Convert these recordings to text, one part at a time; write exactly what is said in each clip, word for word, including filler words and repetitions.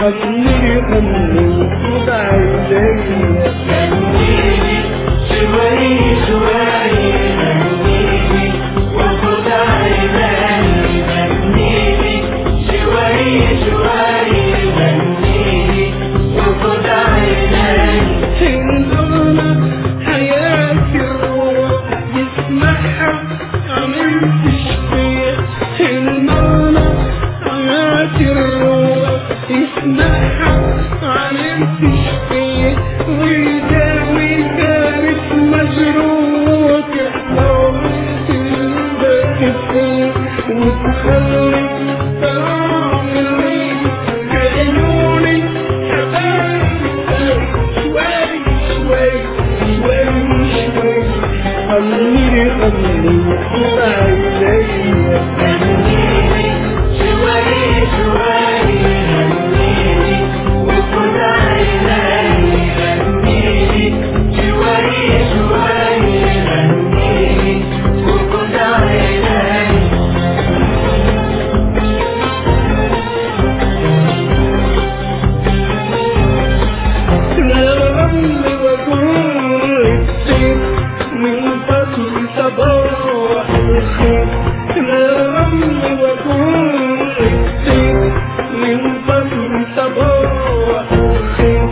خليني غني وخد عينيا غنيلي شوي شوي غنيلي وخد عيني غنيلي شوي شوي غنيلي وخد عيني تنظرنا حياتي الروح يسمعها عملتش فيا تنظرنا حياتي الروح يسمعها عملتش فيا ويداوي كانت مجروح حلاوة الباقي فيا وتخلي تعملي بعيوني حبايبي شوي شوي شوي شوي خليني خليني وخد عينيا غنيلي شوي شوي غنيلي وخد عيني غنيلي شوي شوي غنيلي وخد عيني الغم وجوع السيف من فضل صباح الخير الغم وجوع السيف من فضل صباح الخير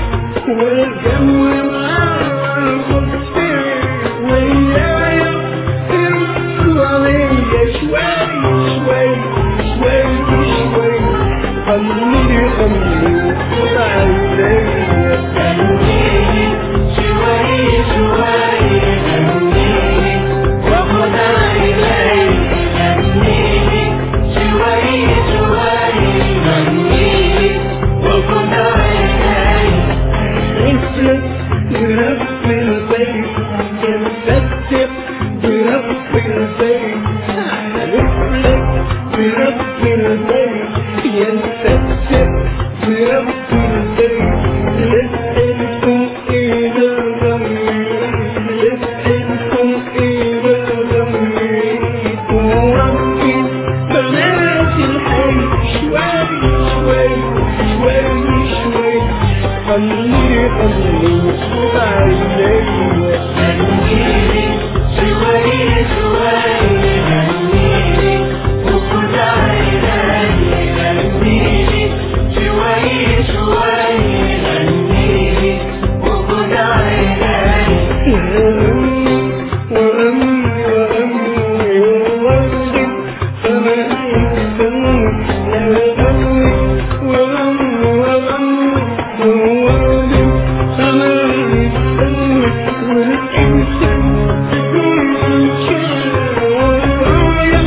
والجو معاه الخفيف ويايا ترسوا عليا شوي شوي شوي شوي خليني خليني وخد عينيا غنيلي شوي شوي غنيلي وخد عيني غنيلي شوي شوي غنيلي وخد عيني نفلت برب البيت ينفتح برب البيت نفلت برب البيت ينفتح برب البيت لسألكم إذا غميت لسألكم إذا غميت وربي بنات الحي شوي شوي شوي شوي خليني خليني وخد عينيا غنيلي شوي شوي غنيلي وخد عيني غنيلي شوي شوي غنيلي وخد عيني وأمي وأمي وأمي وولدي فما يهتم يا أمي وأمي وأمي وولدي فما يهتم والإنسان يكون شاء والراية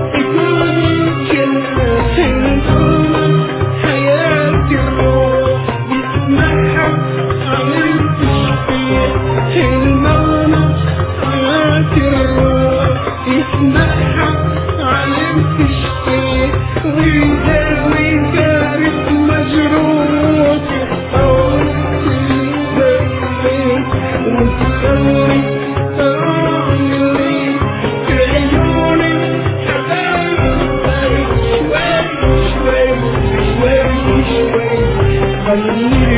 يكون شاء تنظر حياتي الروح يسمعها عملتش فيا تنظر حياتي الروح يسمعها عملتش فيا ويداوي كانت مجروح حلاوة الباقي وتخلي تعملي بعيوني حبايبي شوي شوي شوي شوي خليني